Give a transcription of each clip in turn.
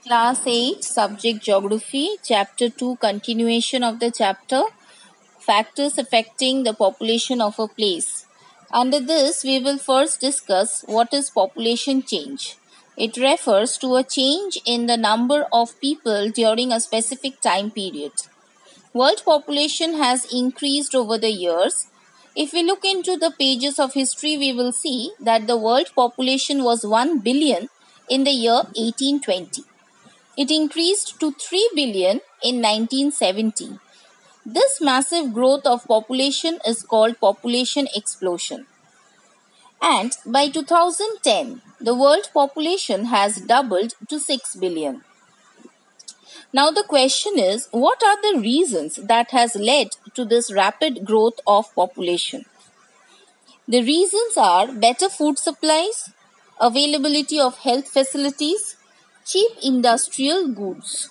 Class 8, Subject Geography, Chapter 2, continuation of the chapter, Factors Affecting the Population of a Place. Under this, we will first discuss what is population change. It refers to a change in the number of people during a specific time period. World population has increased over the years. If we look into the pages of history, we will see that the world population was 1 billion in the year 1820. It increased to 3 billion in 1970. This massive growth of population is called population explosion. And by 2010, the world population has doubled to 6 billion. Now the question is, what are the reasons that has led to this rapid growth of population? The reasons are better food supplies, availability of health facilities, cheap industrial goods.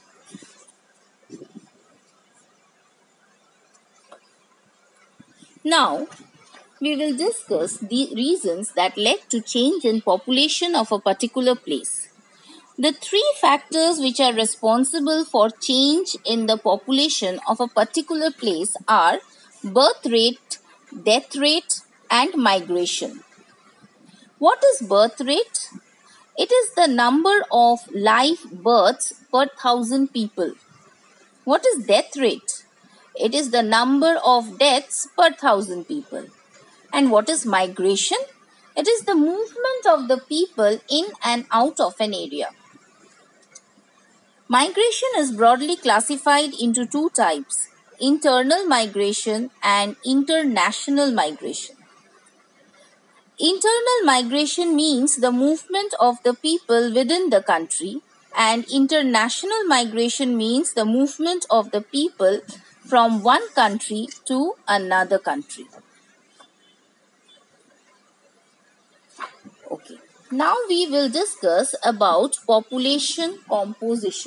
Now, we will discuss the reasons that led to change in population of a particular place. The three factors which are responsible for change in the population of a particular place are birth rate, death rate, and migration. What is birth rate? It is the number of live births per thousand people. What is death rate? It is the number of deaths per thousand people. And what is migration? It is the movement of the people in and out of an area. Migration is broadly classified into two types: internal migration and international migration. Internal migration means the movement of the people within the country, and international migration means the movement of the people from one country to another country. Okay. Now we will discuss about population composition.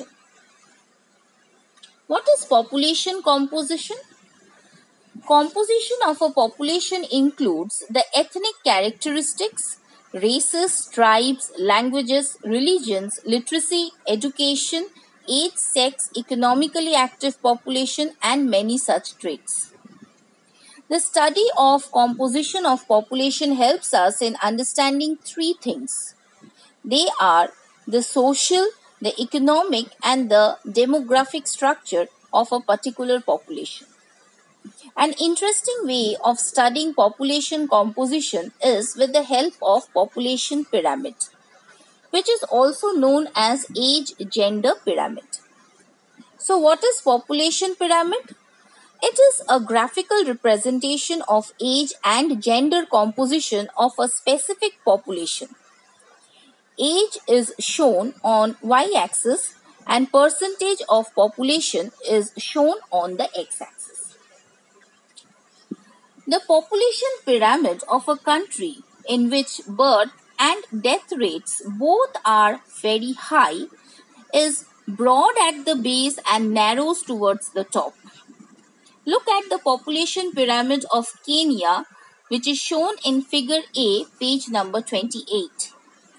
What is population composition? Composition of a population includes the ethnic characteristics, races, tribes, languages, religions, literacy, education, age, sex, economically active population, and many such traits. The study of composition of population helps us in understanding three things. They are the social, the economic, and the demographic structure of a particular population. An interesting way of studying population composition is with the help of population pyramid, which is also known as age-gender pyramid. So what is population pyramid? It is a graphical representation of age and gender composition of a specific population. Age is shown on y-axis and percentage of population is shown on the x-axis. The population pyramid of a country in which birth and death rates both are very high is broad at the base and narrows towards the top. Look at the population pyramid of Kenya, which is shown in figure A, page number 28.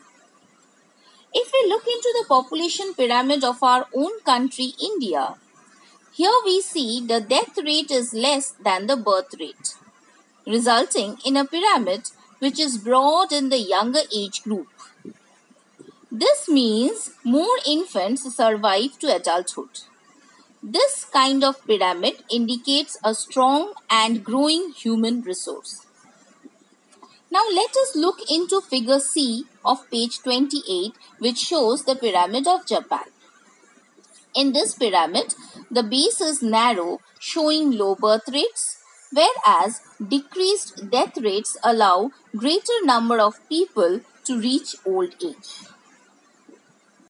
If we look into the population pyramid of our own country, India, here we see the death rate is less than the birth rate, resulting in a pyramid which is broad in the younger age group. This means more infants survive to adulthood. This kind of pyramid indicates a strong and growing human resource. Now let us look into figure C of page 28, which shows the pyramid of Japan. In this pyramid, the base is narrow, showing low birth rates, whereas decreased death rates allow greater number of people to reach old age.